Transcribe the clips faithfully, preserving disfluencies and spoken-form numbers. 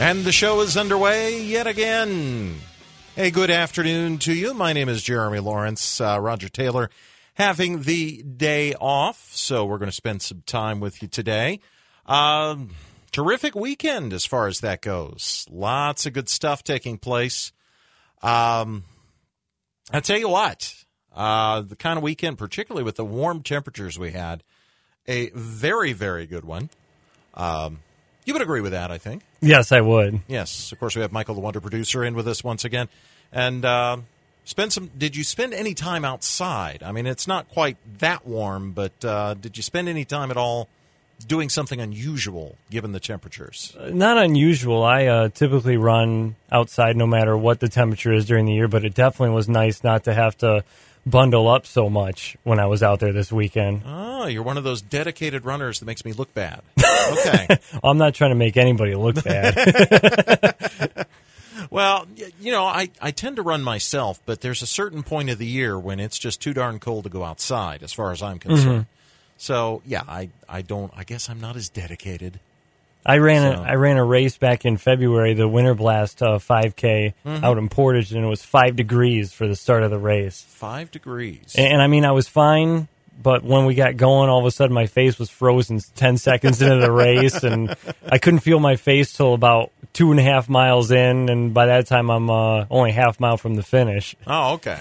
And the show is underway yet again. Hey, good afternoon to you. My name is Jeremy Lawrence. Uh, Roger Taylor having the day off, so we're going to spend some time with you today. Um, terrific weekend as far as that goes. Lots of good stuff taking place. Um, I'll tell you what, uh, the kind of weekend, particularly with the warm temperatures we had, a very, very good one. Um, you would agree with that, I think. Yes, I would. Yes, of course, we have Michael, the Wonder Producer, in with us once again. And uh, spend some. Did you spend any time outside? I mean, it's not quite that warm, but uh, did you spend any time at all doing something unusual given the temperatures? Uh, not unusual. I uh, typically run outside no matter what the temperature is during the year, but it definitely was nice not to have to bundle up so much when I was out there this weekend. Oh, you're one of those dedicated runners that makes me look bad. Okay. I'm not trying to make anybody look bad. Well, you know, I, I tend to run myself, but there's a certain point of the year when it's just too darn cold to go outside, as far as I'm concerned. Mm-hmm. So, yeah, I, I don't, I guess I'm not as dedicated. I ran so. a I ran a race back in February, the Winter Blast uh, five K mm-hmm. out in Portage, and it was five degrees for the start of the race. Five degrees. And, and I mean, I was fine, but when we got going, all of a sudden my face was frozen ten seconds into the race, and I couldn't feel my face till about two and a half miles in, and by that time I'm uh, only half mile from the finish. Oh, okay.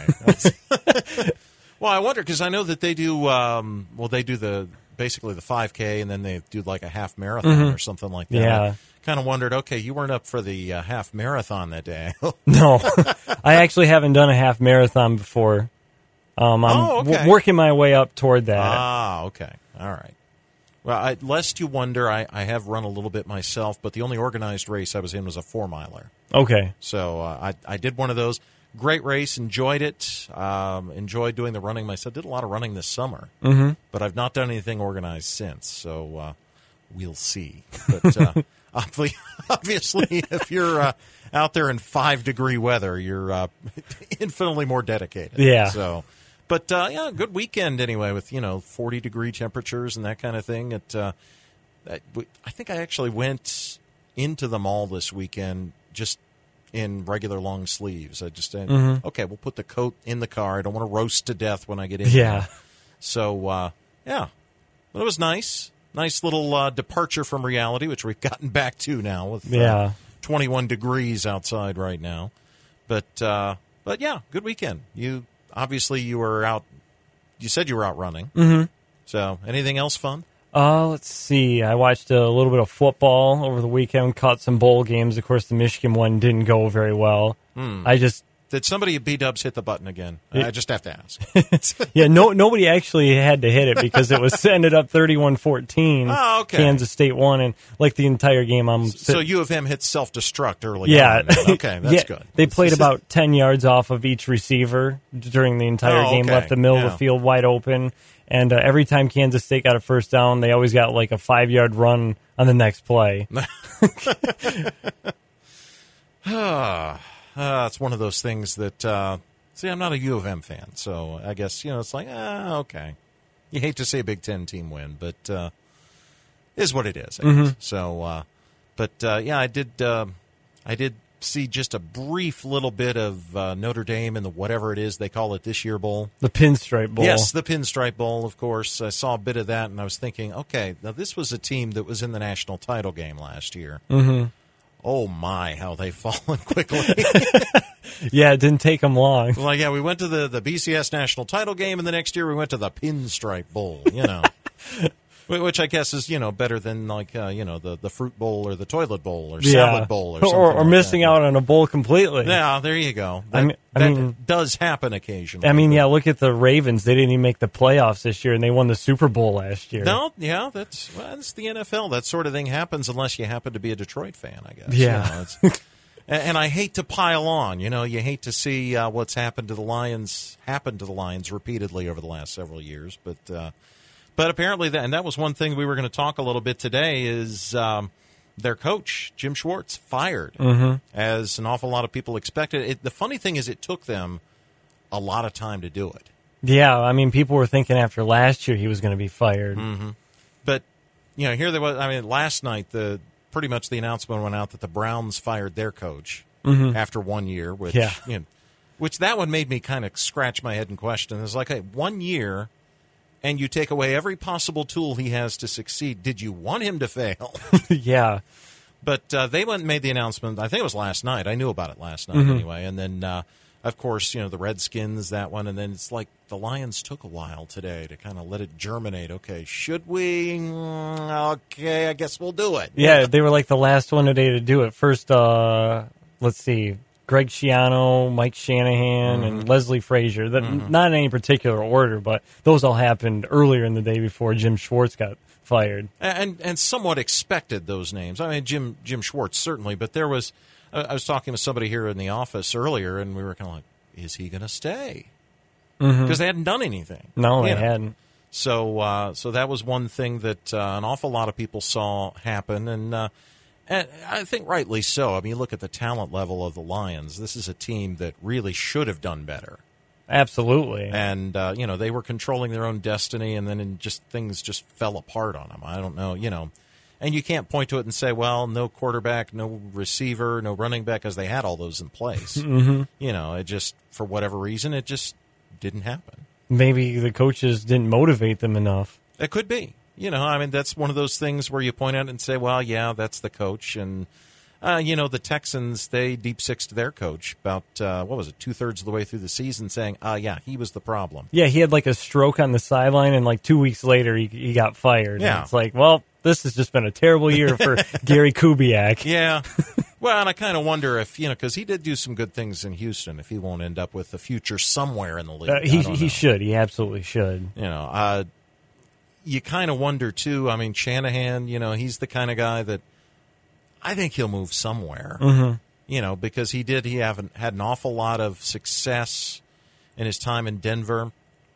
Well, I wonder, because I know that they do, um, well, they do the basically the five K, and then they do like a half marathon mm-hmm. or something like that. Yeah. Kind of wondered, okay, you weren't up for the uh, half marathon that day. No, I actually haven't done a half marathon before. Um, I'm oh, okay. w- working my way up toward that. Ah, okay. All right. Well, I, lest you wonder, I, I have run a little bit myself, but the only organized race I was in was a four-miler. Okay. So uh, I, I did one of those. Great race, enjoyed it, um, enjoyed doing the running myself. Did a lot of running this summer, mm-hmm. but I've not done anything organized since, so uh, we'll see. But uh, obviously, if you're uh, out there in five-degree weather, you're uh, infinitely more dedicated. Yeah. So, but, uh, yeah, good weekend anyway with, you know, forty-degree temperatures and that kind of thing. It, uh, I think I actually went into the mall this weekend just in regular long sleeves. I just said, mm-hmm. okay, we'll put the coat in the car. I don't want to roast to death when I get in. Yeah. There. So, uh, yeah, but it was nice. Nice little uh, departure from reality, which we've gotten back to now with uh, yeah. twenty-one degrees outside right now. But, uh, but yeah, good weekend. You obviously you were out. You said you were out running. Mm-hmm. So, anything else fun? Uh, let's see. I watched a little bit of football over the weekend, caught some bowl games. Of course, the Michigan one didn't go very well. Hmm. I just... Did somebody at B-Dubs hit the button again? It, I just have to ask. yeah, no, nobody actually had to hit it because it was ended up thirty-one fourteen. Oh, okay. Kansas State won, and like the entire game, I'm... So U of M hit self-destruct early yeah. on. Okay, that's yeah, good. They played about ten yards off of each receiver during the entire oh, game, okay. left the middle yeah. of the field wide open. And uh, every time Kansas State got a first down, they always got like a five-yard run on the next play. uh, it's one of those things that, uh, see, I'm not a U of M fan, so I guess, you know, it's like, ah, okay. You hate to see a Big Ten team win, but uh, it is what it is. I mm-hmm. guess. So, uh, but, uh, yeah, I did, uh, I did see just a brief little bit of uh, Notre Dame in the whatever it is they call it this year bowl. The Pinstripe Bowl. Yes, the Pinstripe Bowl, of course. I saw a bit of that, and I was thinking, okay, now this was a team that was in the national title game last year. Mm-hmm. Oh, my, how they've fallen quickly. Yeah, it didn't take them long. Like, yeah, we went to the, the B C S national title game, and the next year we went to the Pinstripe Bowl, you know. Which I guess is, you know, better than, like, uh, you know, the, the fruit bowl or the toilet bowl or yeah. salad bowl or something Or, or like missing that. out on a bowl completely. Yeah, there you go. That, I mean, I that mean, does happen occasionally. I mean, yeah, look at the Ravens. They didn't even make the playoffs this year, and they won the Super Bowl last year. No, yeah, that's, well, that's the N F L. That sort of thing happens unless you happen to be a Detroit fan, I guess. Yeah. You know, it's, and, and I hate to pile on. You know, you hate to see uh, what's happened to the Lions happen to the Lions repeatedly over the last several years, but... Uh, But apparently, that, and that was one thing we were going to talk a little bit today, is um, their coach, Jim Schwartz, fired, mm-hmm. as an awful lot of people expected. It, the funny thing is it took them a lot of time to do it. Yeah, I mean, people were thinking after last year he was going to be fired. Mm-hmm. But, you know, here there was, I mean, last night, the pretty much the announcement went out that the Browns fired their coach mm-hmm. after one year, which, yeah. you know, which that one made me kind of scratch my head and question. It's like, hey, one year, and you take away every possible tool he has to succeed. Did you want him to fail? yeah. But uh, they went and made the announcement. I think it was last night. I knew about it last night mm-hmm. anyway. And then, uh, of course, you know, the Redskins, that one. And then it's like the Lions took a while today to kind of let it germinate. Okay, should we? Mm, okay, I guess we'll do it. Yeah, they were like the last one today to do it. First, uh, let's see, Greg Schiano, Mike Shanahan, mm-hmm. and Leslie Frazier. That, mm-hmm. Not in any particular order, but those all happened earlier in the day before Jim Schwartz got fired. And and somewhat expected, those names. I mean, Jim Jim Schwartz, certainly. But there was, uh, I was talking to somebody here in the office earlier, and we were kind of like, is he going to stay? Because mm-hmm. they hadn't done anything. No, they you know? hadn't. So, uh, so that was one thing that uh, an awful lot of people saw happen, and, uh, and I think rightly so. I mean, you look at the talent level of the Lions. This is a team that really should have done better. Absolutely. And, uh, you know, they were controlling their own destiny, and then in just things just fell apart on them. I don't know, you know. And you can't point to it and say, well, no quarterback, no receiver, no running back, because they had all those in place. mm-hmm. You know, it just, for whatever reason, it just didn't happen. Maybe the coaches didn't motivate them enough. It could be. You know, I mean, that's one of those things where you point out and say, well, yeah, that's the coach. And, uh, you know, the Texans, they deep sixed their coach about, uh, what was it, two-thirds of the way through the season saying, uh, yeah, he was the problem. Yeah, he had like a stroke on the sideline, and like two weeks later he, he got fired. Yeah. And it's like, well, this has just been a terrible year for Gary Kubiak. Yeah. Well, and I kind of wonder if, you know, because he did do some good things in Houston, if he won't end up with a future somewhere in the league. Uh, he he know. should. He absolutely should. You know, uh, you kind of wonder, too. I mean, Shanahan, you know, he's the kind of guy that I think he'll move somewhere. Mm-hmm. You know, because he did, he haven't had an awful lot of success in his time in Denver.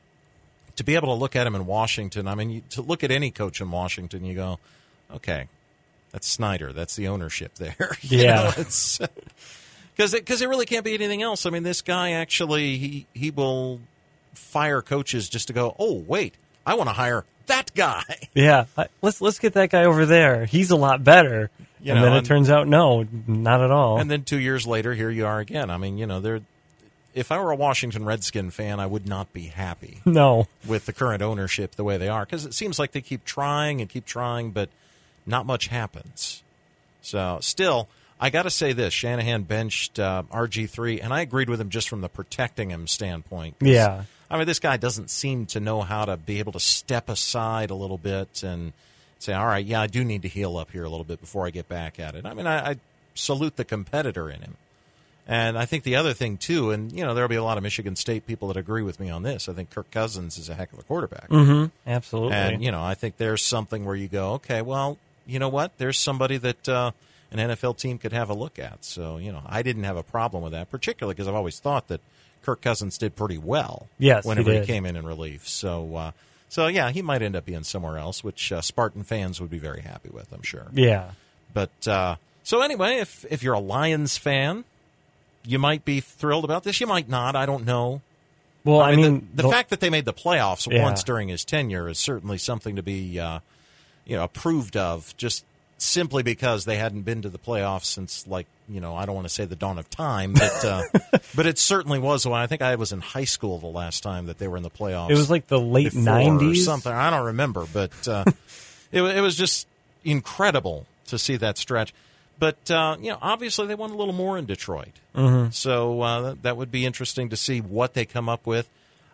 To be able to look at him in Washington, I mean, you, to look at any coach in Washington, you go, okay, that's Snyder. That's the ownership there. you yeah. know, it's because it, cause it really can't be anything else. I mean, this guy actually, he, he will fire coaches just to go, oh, wait, I want to hire that guy. Yeah, let's let's get that guy over there. He's a lot better. You and know, then it and, turns out, no, not at all. And then two years later, here you are again. I mean, you know, they're. If I were a Washington Redskin fan, I would not be happy no. with the current ownership the way they are, because it seems like they keep trying and keep trying, but not much happens. So, still, I got to say this. Shanahan benched uh, R G three, and I agreed with him just from the protecting him standpoint. Yeah. I mean, this guy doesn't seem to know how to be able to step aside a little bit and say, all right, yeah, I do need to heal up here a little bit before I get back at it. I mean, I, I salute the competitor in him. And I think the other thing, too, and, you know, there will be a lot of Michigan State people that agree with me on this. I think Kirk Cousins is a heck of a quarterback. Mm-hmm. Absolutely. And, you know, I think there's something where you go, okay, well, you know what? There's somebody that uh, an N F L team could have a look at. So, you know, I didn't have a problem with that, particularly because I've always thought that Kirk Cousins did pretty well yes, whenever he, he came in in relief. So, uh, so yeah, he might end up being somewhere else, which uh, Spartan fans would be very happy with, I'm sure. Yeah. But uh, so anyway, if if you're a Lions fan, you might be thrilled about this. You might not. I don't know. Well, I, I mean, mean, the, the, the fact that they made the playoffs yeah. once during his tenure is certainly something to be, uh, you know, approved of. Just simply because they hadn't been to the playoffs since, like, you know, I don't want to say the dawn of time, but uh, but it certainly was. When I think I was in high school the last time that they were in the playoffs. It was like the late nineties or something. I don't remember, but uh, it, it was just incredible to see that stretch. But, uh, you know, obviously they want a little more in Detroit. Mm-hmm. So uh, that would be interesting to see what they come up with.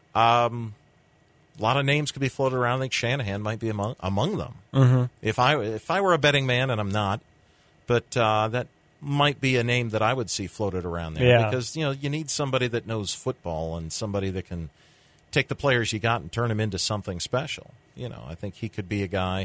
Um, a lot of names could be floated around. I think Shanahan might be among, among them. Mm-hmm. If I if I were a betting man, and I'm not, but uh, that might be a name that I would see floated around there. Yeah. Because, you know, you need somebody that knows football and somebody that can take the players you got and turn them into something special. You know, I think he could be a guy.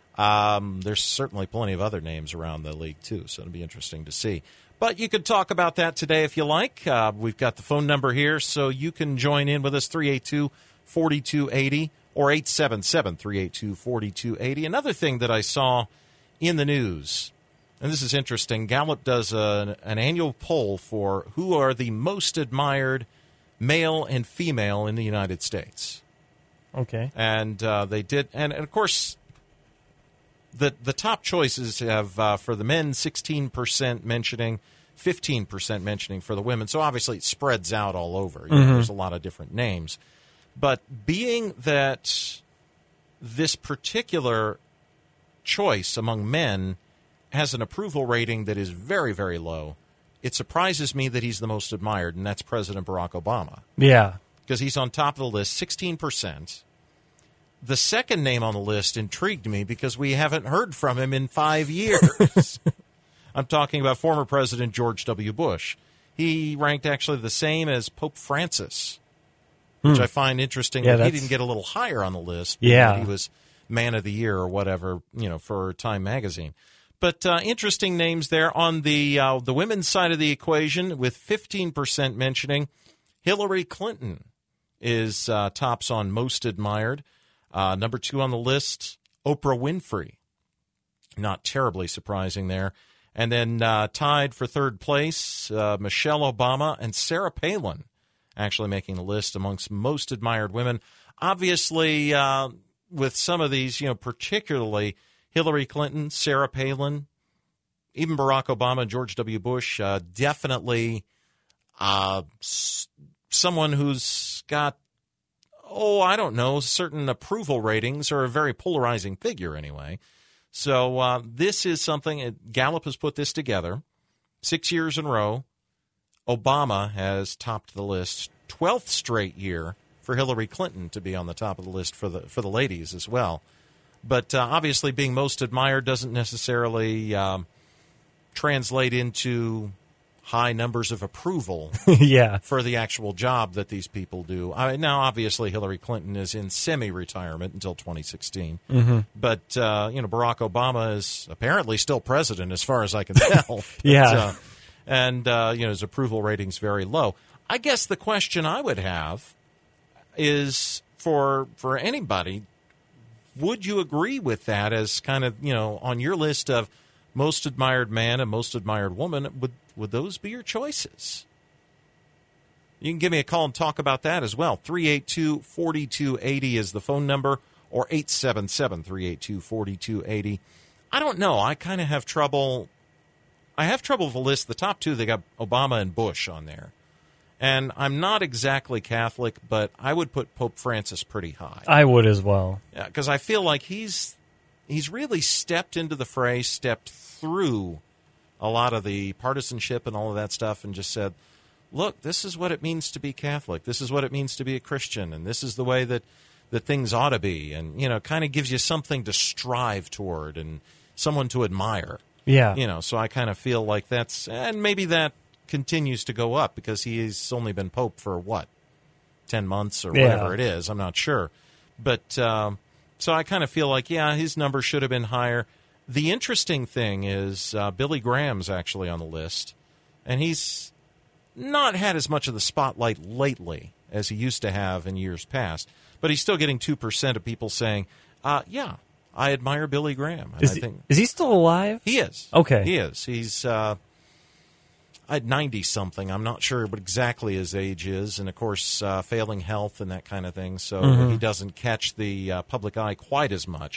Um, there's certainly plenty of other names around the league, too, so it'll be interesting to see. But you could talk about that today if you like. Uh, we've got the phone number here, so you can join in with us, three eight two, four two eight zero or eight seven seven, three eight two, four two eight zero. Another thing that I saw in the news, and this is interesting, Gallup does a, an annual poll for who are the most admired male and female in the United States. Okay. And uh, they did, and, and of course, the the top choices have uh, for the men sixteen percent mentioning, fifteen percent mentioning for the women. So obviously it spreads out all over. You know, Mm-hmm. there's a lot of different names. But being that this particular choice among men has an approval rating that is very, very low, it surprises me that he's the most admired, and that's President Barack Obama. Yeah. Because he's on top of the list, sixteen percent. The second name on the list intrigued me because we haven't heard from him in five years. I'm talking about former President George W. Bush. He ranked actually the same as Pope Francis, which I find interesting Yeah, that he that's- didn't get a little higher on the list. Yeah. That he was Man of the Year or whatever, you know, for Time Magazine. But uh, interesting names there on the uh, the women's side of the equation, with fifteen percent mentioning Hillary Clinton is uh, tops on most admired. Uh, number two on the list, Oprah Winfrey. Not terribly surprising there. And then uh, tied for third place, uh, Michelle Obama and Sarah Palin actually making the list amongst most admired women. Obviously, uh, with some of these, you know, particularly Hillary Clinton, Sarah Palin, even Barack Obama and George W. Bush, uh, definitely uh, s- someone who's got, oh, I don't know, certain approval ratings, or a very polarizing figure anyway. So uh, this is something, Gallup has put this together, six years in a row. Obama has topped the list, twelfth straight year for Hillary Clinton to be on the top of the list for the for the ladies as well. But uh, obviously being most admired doesn't necessarily um, translate into high numbers of approval Yeah. for the actual job that these people do. I, now, obviously, Hillary Clinton is in semi-retirement until twenty sixteen. Mm-hmm. But, uh, you know, Barack Obama is apparently still president as far as I can tell. But, Yeah. uh, and, uh, you know, his approval rating's very low. I guess the question I would have is for for anybody, would you agree with that as kind of, you know, on your list of most admired man and most admired woman, would would those be your choices? You can give me a call and talk about that as well. three eight two, four two eight zero is the phone number, or eight seven seven, three eight two, four two eight zero. I don't know. I kind of have trouble. I have trouble with the list. The top two, they got Obama and Bush on there. And I'm not exactly Catholic, but I would put Pope Francis pretty high. I would as well. Because I feel like he's he's really stepped into the fray, stepped through a lot of the partisanship and all of that stuff, and just said, look, this is what it means to be Catholic. This is what it means to be a Christian, and this is the way that, that things ought to be. And, you know, kind of gives you something to strive toward and someone to admire. Yeah. You know, so I kind of feel like that's, and maybe that continues to go up because he's only been Pope for what, ten months or whatever Yeah. it is. I'm not sure. But um, so I kind of feel like, yeah, his number should have been higher. The interesting thing is uh, Billy Graham's actually on the list, and he's not had as much of the spotlight lately as he used to have in years past, but he's still getting two percent of people saying, uh, yeah, I admire Billy Graham. And Is, I he, think is he still alive? he is. Okay. He is. He's uh, at ninety-something. I'm not sure what exactly his age is, and, of course, uh, failing health and that kind of thing, so Mm-hmm. he doesn't catch the uh, public eye quite as much.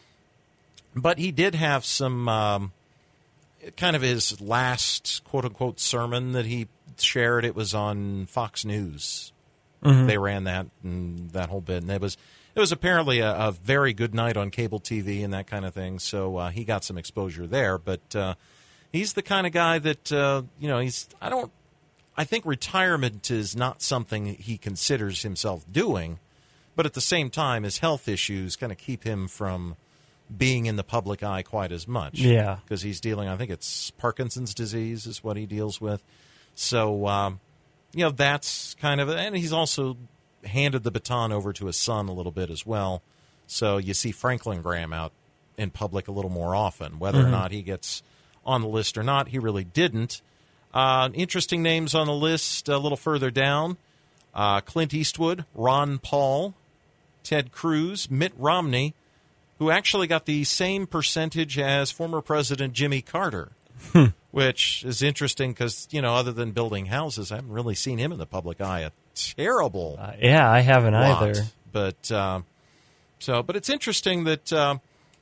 But he did have some um, kind of his last quote-unquote sermon that he shared. It was on Fox News. Mm-hmm. They ran that and that whole bit, and it was it was apparently a, a very good night on cable T V and that kind of thing. So uh, he got some exposure there. But uh, he's the kind of guy that uh, you know. He's I don't. I think retirement is not something he considers himself doing, but at the same time, his health issues kind of keep him from being in the public eye quite as much. Yeah. Because he's dealing, I think it's Parkinson's disease is what he deals with. So, um, you know, that's kind of, and he's also handed the baton over to his son a little bit as well. So you see Franklin Graham out in public a little more often. Whether Mm-hmm. or not he gets on the list or not, he really didn't. Uh, interesting names on the list a little further down. Uh, Clint Eastwood, Ron Paul, Ted Cruz, Mitt Romney, who actually got the same percentage as former President Jimmy Carter, which is interesting because, you know, other than building houses, I haven't really seen him in the public eye a terrible Uh, yeah, I haven't lot. either. But uh, so, but it's interesting that uh,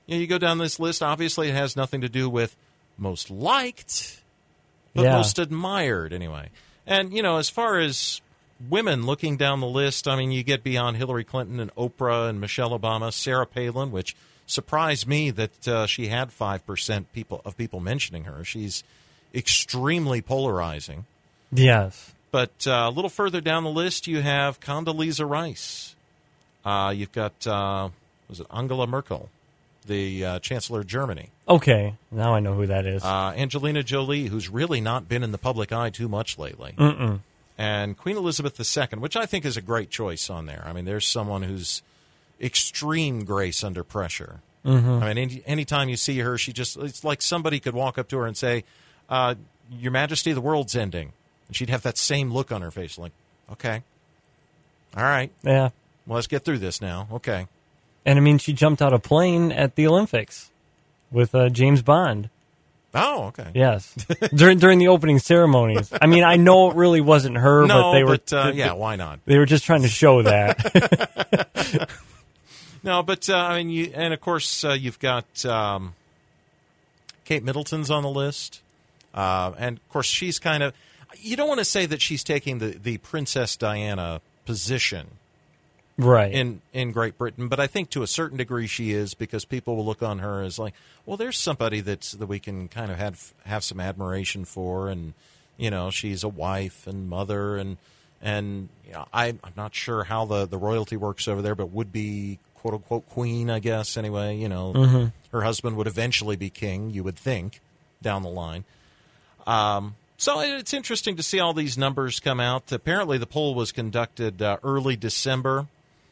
you know, you go down this list, obviously it has nothing to do with most liked, but Yeah. most admired anyway. And, you know, as far as women looking down the list, I mean, you get beyond Hillary Clinton and Oprah and Michelle Obama, Sarah Palin, which surprised me that uh, she had five percent people of people mentioning her. She's extremely polarizing. Yes. But uh, a little further down the list, you have Condoleezza Rice. Uh, you've got, uh, was it Angela Merkel, the uh, Chancellor of Germany. Okay, now I know who that is. Uh, Angelina Jolie, who's really not been in the public eye too much lately. Mm-mm. And Queen Elizabeth the Second, which I think is a great choice on there. I mean, there's someone who's extreme grace under pressure. Mm-hmm. I mean, any anytime you see her, she just, it's like somebody could walk up to her and say, uh, Your Majesty, the world's ending. And she'd have that same look on her face, like, okay, all right, Yeah. well, let's get through this now. Okay. And I mean, she jumped out a plane at the Olympics with uh, James Bond. Oh, okay. Yes, during during the opening ceremonies. I mean, I know it really wasn't her, No, but they were. but, uh, they, yeah, why not? They were just trying to show that. No, but, uh, I mean, you, and of course, uh, you've got um, Kate Middleton's on the list. Uh, and, of course, she's kind of, you don't want to say that she's taking the, the Princess Diana position Right. in, in Great Britain, but I think to a certain degree she is, because people will look on her as like, well, there's somebody that's, that we can kind of have, have some admiration for, and, you know, she's a wife and mother, and, and you know, I, I'm not sure how the, the royalty works over there, but would be quote-unquote queen, I guess, anyway. You know, mm-hmm. her husband would eventually be king, you would think, down the line. Um, so it's interesting to see all these numbers come out. Apparently the poll was conducted uh, early December.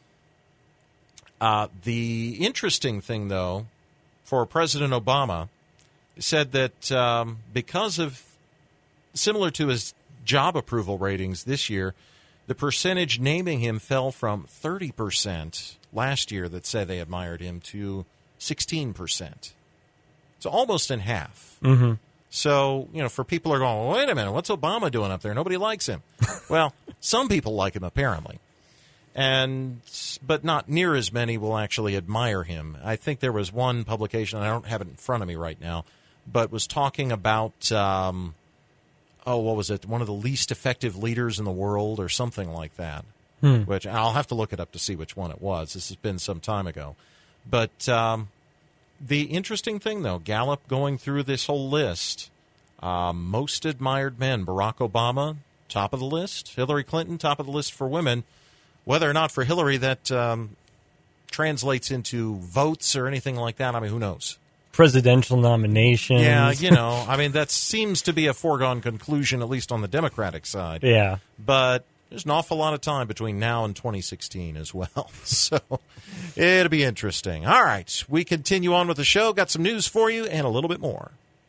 Uh, the interesting thing, though, for President Obama, said that um, because of, similar to his job approval ratings this year, the percentage naming him fell from thirty percent last year that said they admired him to sixteen percent. So almost in half. Mm-hmm. So, you know, for people who are going, wait a minute, what's Obama doing up there? Nobody likes him. Well, some people like him, apparently. And but not near as many will actually admire him. I think there was one publication, I don't have it in front of me right now, but was talking about, um, oh, what was it, one of the least effective leaders in the world or something like that, Hmm. which I'll have to look it up to see which one it was. This has been some time ago. But um, the interesting thing, though, Gallup going through this whole list, uh, most admired men, Barack Obama, top of the list, Hillary Clinton, top of the list for women. Whether or not for Hillary that um, translates into votes or anything like that, I mean, who knows? Presidential nominations. Yeah, you know, I mean, that seems to be a foregone conclusion, at least on the Democratic side. Yeah. But there's an awful lot of time between now and twenty sixteen as well. So it'll be interesting. All right, we continue on with the show. Got some news for you and a little bit more.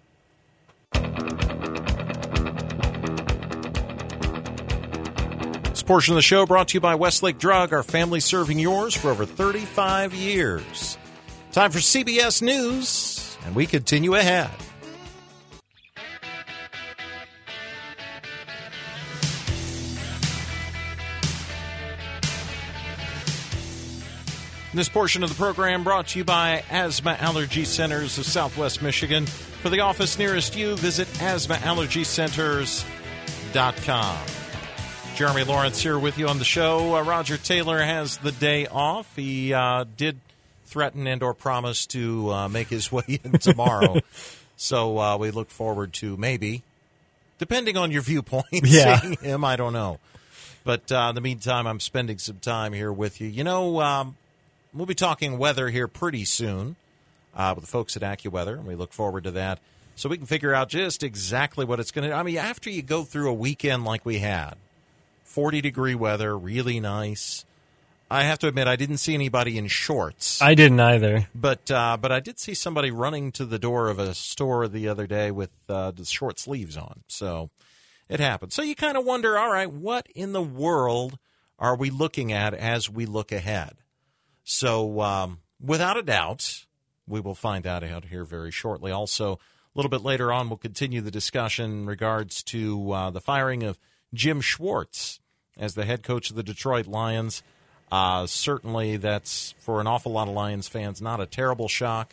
This portion of the show brought to you by Westlake Drug, our family serving yours for over thirty-five years. Time for C B S News, and we continue ahead. This portion of the program brought to you by Asthma Allergy Centers of Southwest Michigan. For the office nearest you, visit asthma allergy centers dot com. Jeremy Lawrence here with you on the show. Uh, Roger Taylor has the day off. He uh, did threaten and or promise to uh, make his way in tomorrow. So uh, we look forward to maybe, depending on your viewpoint, Yeah. seeing him. I don't know. But uh, in the meantime, I'm spending some time here with you. You know, um, we'll be talking weather here pretty soon uh, with the folks at AccuWeather, and we look forward to that. So we can figure out just exactly what it's going to do. I mean, after you go through a weekend like we had, forty-degree weather, really nice. I have to admit, I didn't see anybody in shorts. I didn't either. But uh, but I did see somebody running to the door of a store the other day with uh, the short sleeves on. So it happened. So you kind of wonder, all right, what in the world are we looking at as we look ahead? So um, without a doubt, we will find out out here very shortly. Also, a little bit later on, we'll continue the discussion in regards to uh, the firing of Jim Schwartz as the head coach of the Detroit Lions. Uh, certainly, that's, for an awful lot of Lions fans, not a terrible shock.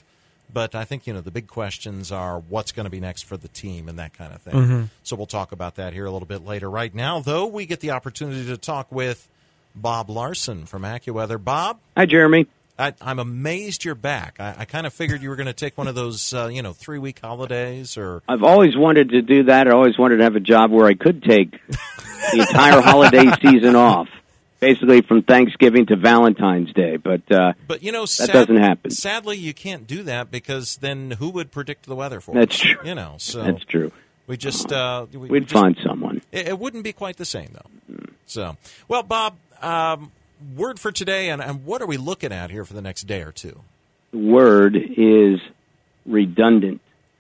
But I think, you know, the big questions are what's going to be next for the team and that kind of thing. Mm-hmm. So we'll talk about that here a little bit later. Right now, though, we get the opportunity to talk with Bob Larson from AccuWeather. Bob? Hi, Jeremy. I, I'm amazed you're back. I, I kind of figured you were going to take one of those, uh, you know, three-week holidays or... I've always wanted to do that. I always wanted to have a job where I could take the entire holiday season off, basically from Thanksgiving to Valentine's Day. But, uh, but you know, that sad, doesn't happen. Sadly, you can't do that because then who would predict the weather for That's us? true. You know, so That's true. We just... Uh, we, We'd we just, find someone. It, it wouldn't be quite the same, though. So, well, Bob... Um, word for today, and, and what are we looking at here for the next day or two? The word is redundant.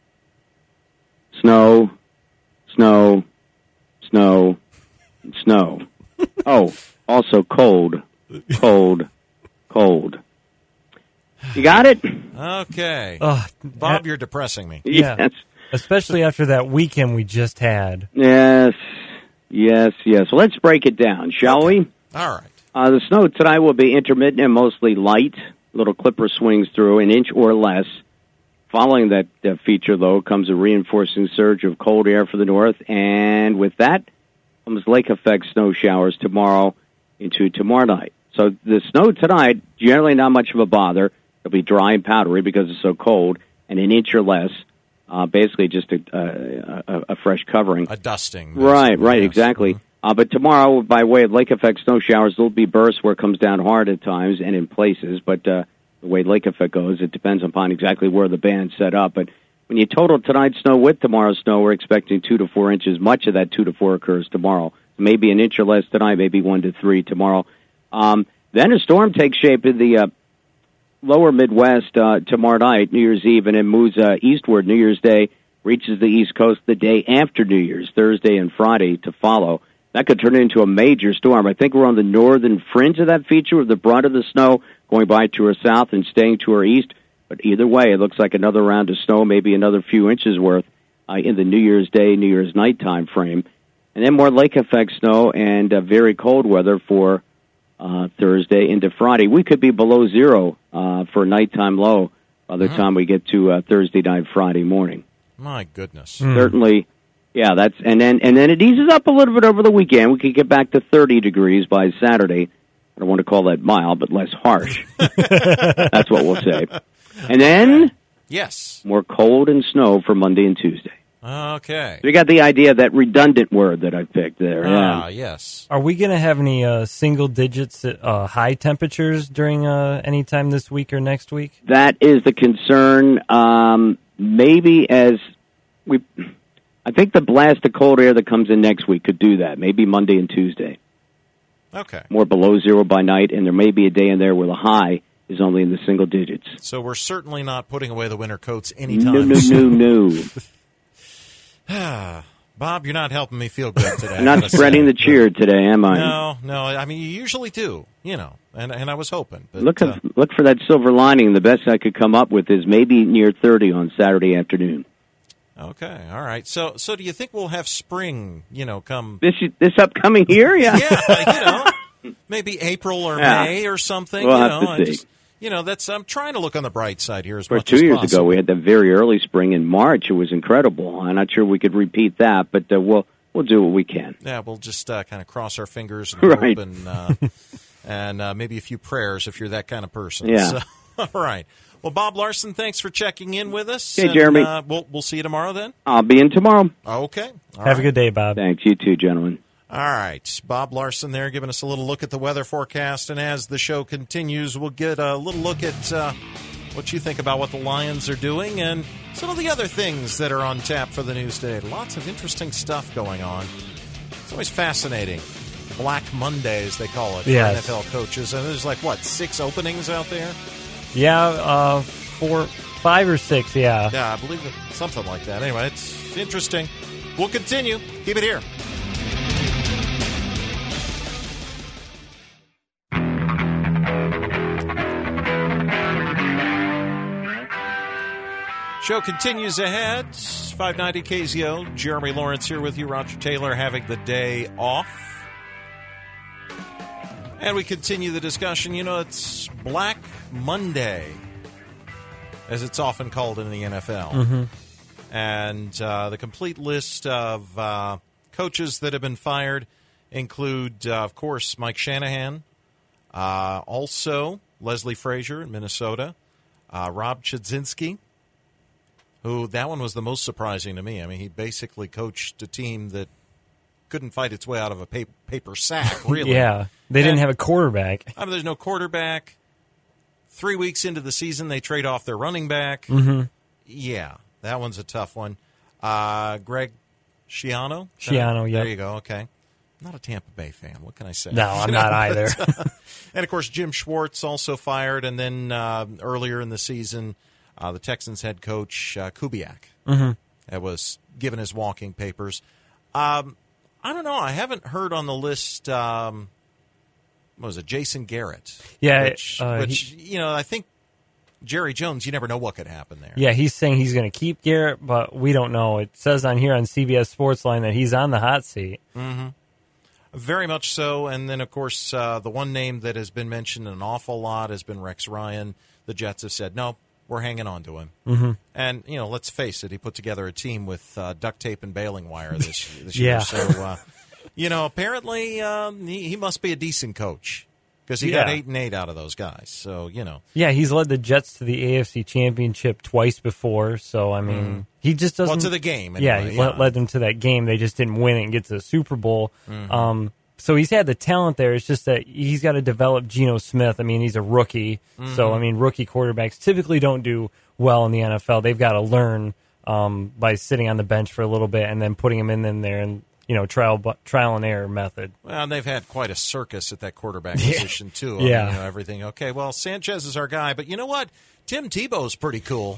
Snow, snow, snow, snow. Oh, also cold, cold, cold. You got it? Okay. Oh, Bob, you're depressing me. Yeah. Yes. Especially after that weekend we just had. Yes, yes, yes. Well, let's break it down, shall we? All right. Uh, the snow tonight will be intermittent and mostly light. Little clipper swings through an inch or less. Following that uh, feature, though, comes a reinforcing surge of cold air for the north, and with that comes lake effect snow showers tomorrow into tomorrow night. So the snow tonight, generally not much of a bother. It'll be dry and powdery because it's so cold, and an inch or less, uh, basically just a, a, a, a fresh covering. A dusting. Right, right, yes. exactly. Mm-hmm. Uh, but tomorrow, by way of lake effect snow showers, there'll be bursts where it comes down hard at times and in places. But uh, the way lake effect goes, it depends upon exactly where the band's set up. But when you total tonight's snow with tomorrow's snow, we're expecting two to four inches. Much of that two to four occurs tomorrow. Maybe an inch or less tonight, maybe one to three tomorrow. Um, then a storm takes shape in the uh, lower Midwest uh, tomorrow night, New Year's Eve, and it moves uh, eastward New Year's Day, reaches the East Coast the day after New Year's, Thursday and Friday to follow. That could turn into a major storm. I think we're on the northern fringe of that feature with the brunt of the snow going by to our south and staying to our east. But either way, it looks like another round of snow, maybe another few inches worth uh, in the New Year's Day, New Year's night time frame. And then more lake effect snow and uh, very cold weather for uh, Thursday into Friday. We could be below zero uh, for nighttime low by the mm. time we get to uh, Thursday night, Friday morning. My goodness. Mm. Certainly. Yeah, that's and then and then it eases up a little bit over the weekend. We could get back to thirty degrees by Saturday. I don't want to call that mild, but less harsh. That's what we'll say. And then yes, more cold and snow for Monday and Tuesday. Okay. So you got the idea of that redundant word that I picked there. Ah, yeah. yes. Are we going to have any uh, single digits uh, high temperatures during uh, any time this week or next week? That is the concern. Um, maybe as we. I think the blast of cold air that comes in next week could do that, maybe Monday and Tuesday. Okay. More below zero by night, and there may be a day in there where the high is only in the single digits. So we're certainly not putting away the winter coats anytime No, no, soon. no, no. Bob, you're not helping me feel good today. I'm not spreading say. the cheer today, am I? No, no. I mean, you usually do, you know, and and I was hoping. But, look, uh, look for that silver lining. The best I could come up with is maybe near thirty on Saturday afternoon. Okay, all right. So, so do you think we'll have spring? You know, come this this upcoming year? Yeah, yeah. You know, maybe April or yeah. May or something. We'll you have know, to I see. Just, you know, that's I'm trying to look on the bright side here as For much two as years possible. ago, we had the very early spring in March. It was incredible. I'm not sure we could repeat that, but uh, we'll we'll do what we can. Yeah, we'll just uh, kind of cross our fingers and right. hope and uh, and uh, maybe a few prayers if you're that kind of person. Yeah. So, all right. Well, Bob Larson, thanks for checking in with us. Hey, and, Jeremy. Uh, we'll we'll see you tomorrow then. I'll be in tomorrow. Okay. All Have right. a good day, Bob. Thanks. You too, gentlemen. All right. Bob Larson there giving us a little look at the weather forecast. And as the show continues, we'll get a little look at uh, what you think about what the Lions are doing and some of the other things that are on tap for the news today. Lots of interesting stuff going on. It's always fascinating. Black Mondays, they call it, yes. for N F L coaches. And there's like, what, six openings out there? Yeah, uh, four, five or six, yeah. Yeah, I believe it, something like that. Anyway, it's interesting. We'll continue. Keep it here. Show continues ahead. five ninety K Z O. Jeremy Lawrence here with you. Roger Taylor having the day off. And we continue the discussion. You know, it's Black Monday. as it's often called in the N F L. Mm-hmm. And uh, the complete list of uh, coaches that have been fired include, uh, of course, Mike Shanahan, uh, also Leslie Frazier in Minnesota, uh, Rob Chudzinski, who that one was the most surprising to me. I mean, he basically coached a team that couldn't fight its way out of a paper, paper sack, really. Yeah, they didn't and, have a quarterback. I mean, there's no quarterback. Three weeks into the season, they trade off their running back. Mm-hmm. Yeah, that one's a tough one. Uh, Greg Schiano? Schiano, yeah. There you go, okay. Not a Tampa Bay fan. What can I say? No, I'm not either. And, of course, Jim Schwartz also fired. And then uh, earlier in the season, uh, the Texans head coach, uh, Kubiak, mm-hmm. that was given his walking papers. Um, I don't know. I haven't heard on the list, um, what was it, Jason Garrett. Yeah. Which, uh, which he, you know, I think Jerry Jones, you never know what could happen there. Yeah, he's saying he's going to keep Garrett, but we don't know. It says on here on C B S Sportsline that he's on the hot seat. Mm-hmm. Very much so. And then, of course, uh, the one name that has been mentioned an awful lot has been Rex Ryan. The Jets have said, no, we're hanging on to him. Mm-hmm. And, you know, let's face it, he put together a team with uh, duct tape and baling wire this, this yeah. year. So, uh, you know, apparently um, he, he must be a decent coach because he yeah. got eight and eight out of those guys. So, you know. Yeah, he's led the Jets to the A F C Championship twice before. So, I mean, mm. he just doesn't. Well, to the game. Anyway, yeah, he yeah. led them to that game. They just didn't win it and get to the Super Bowl. Mm-hmm. Um, so he's had the talent there. It's just that he's got to develop Geno Smith. I mean, he's a rookie. Mm-hmm. So, I mean, rookie quarterbacks typically don't do well in the N F L. They've got to learn um, by sitting on the bench for a little bit and then putting him in, in there and, you know, trial trial and error method. Well, and they've had quite a circus at that quarterback position, too. I yeah. mean, you know, everything. Okay, well, Sanchez is our guy, but you know what? Tim Tebow's pretty cool.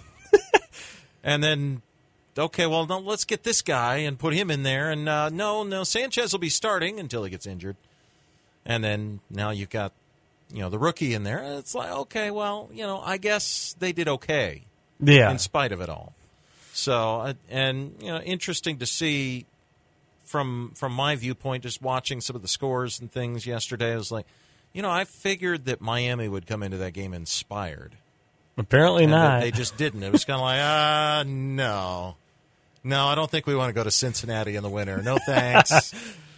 And then, okay, well, no, let's get this guy and put him in there. And uh, no, no, Sanchez will be starting until he gets injured. And then now you've got, you know, the rookie in there. It's like, okay, well, you know, I guess they did okay. Yeah. In spite of it all. So, uh, and, you know, interesting to see from from my viewpoint, just watching some of the scores and things yesterday. I was like, you know, I figured that Miami would come into that game inspired. Apparently and not. They just didn't. It was kind of like, ah, uh, no. No, I don't think we want to go to Cincinnati in the winter. No thanks. uh,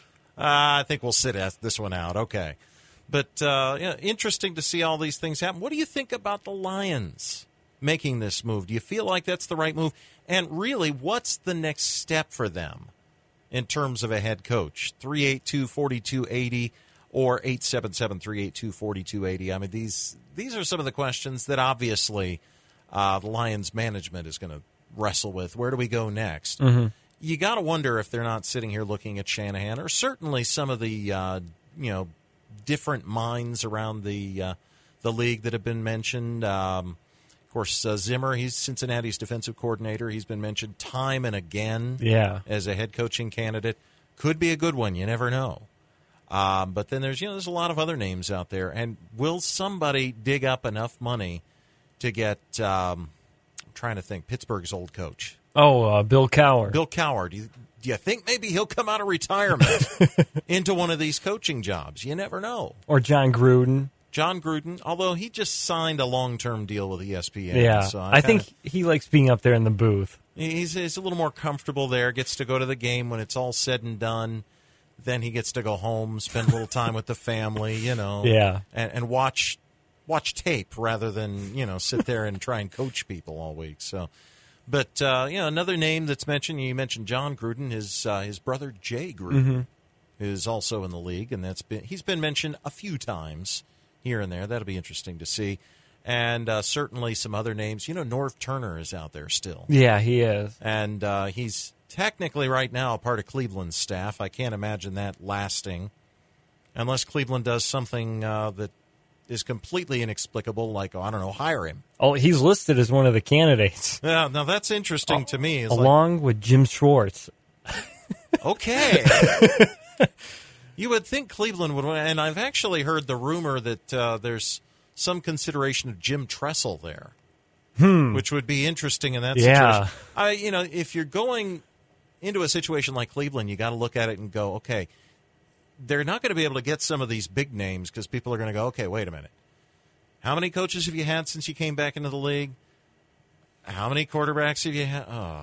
I think we'll sit this one out. Okay. But uh, you know, interesting to see all these things happen. What do you think about the Lions making this move? Do you feel like that's the right move? And really, what's the next step for them in terms of a head coach? three eight two, four two eight zero or eight seven seven, three eight two, four two eight zero. I mean, these these are some of the questions that obviously uh, the Lions management is going to wrestle with. Where do we go next? Mm-hmm. You got to wonder if they're not sitting here looking at Shanahan or certainly some of the uh, you know different minds around the uh, the league that have been mentioned. Um, of course, uh, Zimmer, he's Cincinnati's defensive coordinator. He's been mentioned time and again yeah. as a head coaching candidate. Could be a good one. You never know. Um, but then there's you know there's a lot of other names out there. And will somebody dig up enough money to get? Um, I'm trying to think. Pittsburgh's old coach. Oh, uh, Bill Cowher. Bill Cowher. Do you, do you think maybe he'll come out of retirement into one of these coaching jobs? You never know. Or John Gruden. John Gruden, although he just signed a long-term deal with E S P N. Yeah, so I, I kinda, think he likes being up there in the booth. He's, he's a little more comfortable there, gets to go to the game when it's all said and done. Then he gets to go home, spend a little time with the family, you know, yeah. and, and watch watch tape rather than, you know, sit there and try and coach people all week. So, But, uh, you know, another name that's mentioned, you mentioned John Gruden, his, uh, his brother Jay Gruden mm-hmm. is also in the league, and that's been he's been mentioned a few times here and there. That'll be interesting to see. And uh, certainly some other names. You know, Norv Turner is out there still. Yeah, he is. And uh, he's technically right now a part of Cleveland's staff. I can't imagine that lasting unless Cleveland does something uh, that is completely inexplicable, like, oh, I don't know, hire him. Oh, he's listed as one of the candidates. Yeah, now that's interesting to me. It's along like, with Jim Schwartz. Okay. You would think Cleveland would win, and I've actually heard the rumor that uh, there's some consideration of Jim Tressel there, hmm. which would be interesting in that yeah. situation. I, you know, if you're going into a situation like Cleveland, you got to look at it and go, okay, they're not going to be able to get some of these big names because people are going to go, okay, wait a minute. How many coaches have you had since you came back into the league? How many quarterbacks have you had? Oh.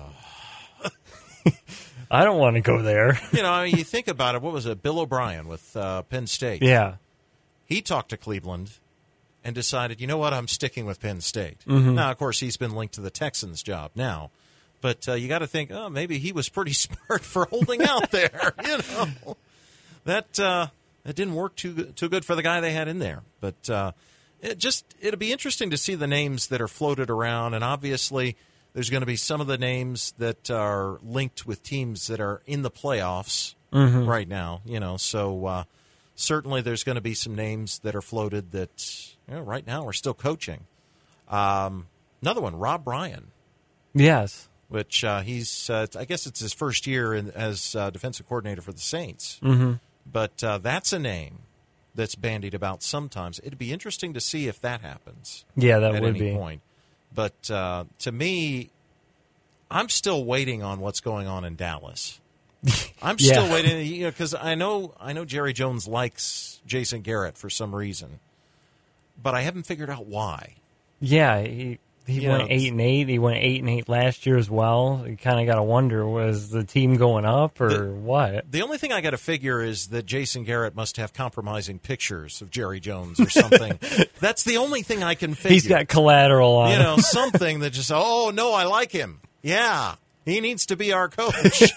I don't want to go there. You know, I mean, you think about it. What was it? Bill O'Brien with uh, Penn State. Yeah. He talked to Cleveland and decided, you know what, I'm sticking with Penn State. Mm-hmm. Now, of course, he's been linked to the Texans job now. But uh, you got to think, oh, maybe he was pretty smart for holding out there. You know, that uh, that didn't work too too good for the guy they had in there. But uh, it just it'll be interesting to see the names that are floated around, and obviously there's going to be some of the names that are linked with teams that are in the playoffs mm-hmm. right now. You know, so uh, certainly there's going to be some names that are floated that you know, right now are still coaching. Um, another one, Rob Bryan. Yes. Which uh, he's, uh, I guess it's his first year in, as uh, defensive coordinator for the Saints. Mm-hmm. But uh, that's a name that's bandied about sometimes. It'd be interesting to see if that happens. Yeah, that at would any be. point. But uh, to me, I'm still waiting on what's going on in Dallas. I'm yeah. still waiting, you know, because I know I know Jerry Jones likes Jason Garrett for some reason, but I haven't figured out why. Yeah, he. He You went know, eight and eight. He went eight and eight last year as well. You kind of got to wonder, was the team going up or The- what? The only thing I got to figure is that Jason Garrett must have compromising pictures of Jerry Jones or something. That's the only thing I can figure. He's got collateral on you him. know, something that just, oh, no, I like him. Yeah, he needs to be our coach.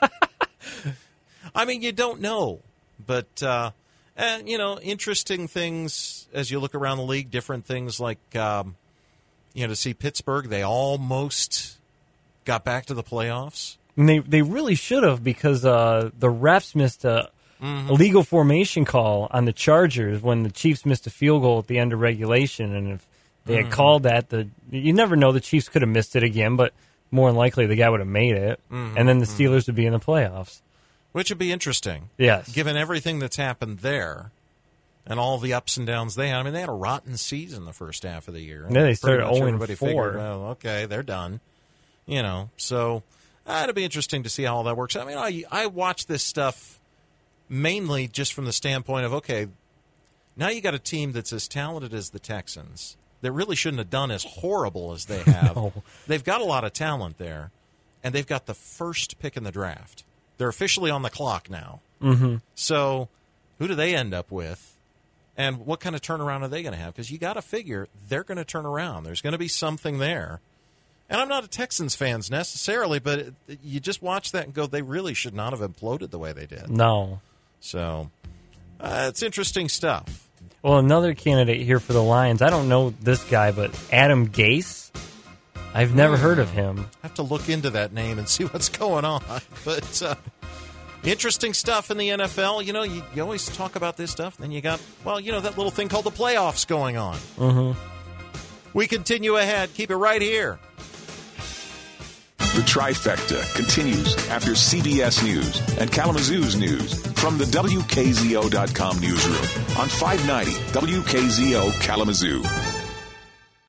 I mean, you don't know. But, uh, and, you know, interesting things as you look around the league, different things like, um, you know, to see Pittsburgh, they almost got back to the playoffs. And they they really should have, because uh, the refs missed a Mm-hmm. illegal formation call on the Chargers when the Chiefs missed a field goal at the end of regulation. And if they had Mm-hmm. called that, the you never know, the Chiefs could have missed it again, but more than likely the guy would have made it, Mm-hmm. and then the Steelers would be in the playoffs. Which would be interesting. Yes. Given everything that's happened there and all the ups and downs they had. I mean, they had a rotten season the first half of the year. Yeah, they started Pretty much oh and everybody four. figured, well, okay, they're done. You know, so uh, it'll be interesting to see how all that works. I mean, I, I watch this stuff mainly just from the standpoint of, okay, now you got a team that's as talented as the Texans that really shouldn't have done as horrible as they have. No. They've got a lot of talent there, and they've got the first pick in the draft. They're officially on the clock now. Mm-hmm. So who do they end up with? And what kind of turnaround are they going to have? Because you got to figure they're going to turn around. There's going to be something there. And I'm not a Texans fan necessarily, but it, you just watch that and go, they really should not have imploded the way they did. No. So uh, it's interesting stuff. Well, another candidate here for the Lions, I don't know this guy, but Adam Gase. I've never heard of him. I have to look into that name and see what's going on. But uh, interesting stuff in the N F L. You know, you, you always talk about this stuff. Then you got, well, you know, that little thing called the playoffs going on. Mm-hmm. We continue ahead. Keep it right here. The Trifecta continues after C B S News and Kalamazoo's News from the W K Z O dot com newsroom on five ninety W K Z O Kalamazoo.